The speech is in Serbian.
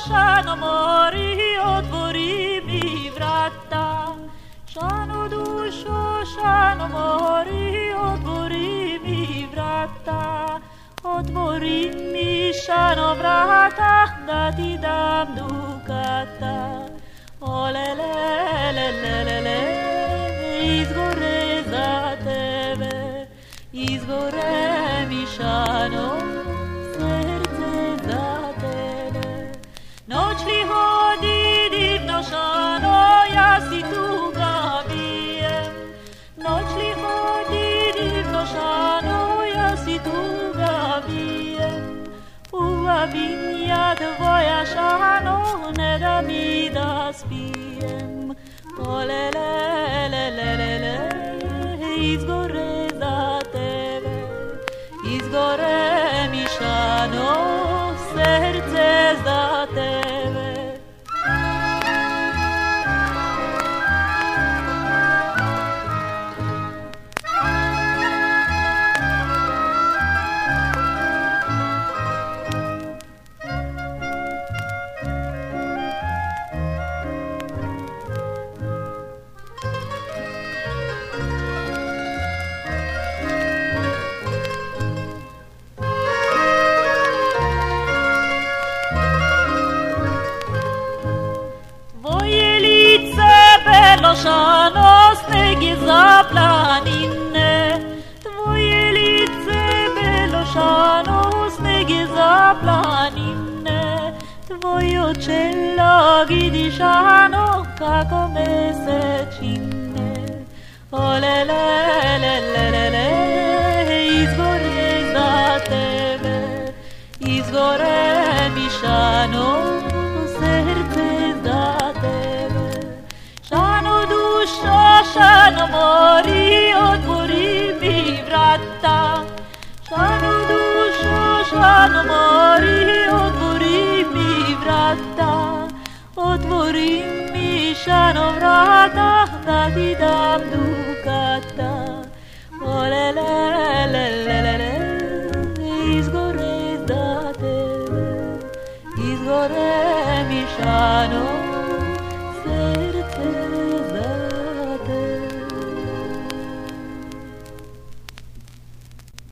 šano mori, otvori mi vrata. Šano dušo, šano mori, otvori mi vrata. Otvori mi šano vrata, da ti dam dukata. Olelelelelele, izgore za tebe, izgore mi šano, srce za tebe. Noć li hodi divno šano, ja si tuga bijem. Noć li hodi divno šano, ja si tuga bijem. Uvabim ja tvoja šano, ne da mi da spijem. Olelelelelele, izgore za tebe, izgore mi šano, srce za tebe. Šano, sneg je za planine, tvoje lice belo šano, sneg je za planine, tvoje čelo vidi šano, kako mesečine. Olelelelelele, izgore za tebe, izgore mi šano, srce za tebe. Šano mori, otvori mi vrata. Šano dušo, šano mori, otvori mi vrata. Otvori mi šano vrata, da ti dam dukata. Olelelelelele, izgore za tebe, izgore mi šano.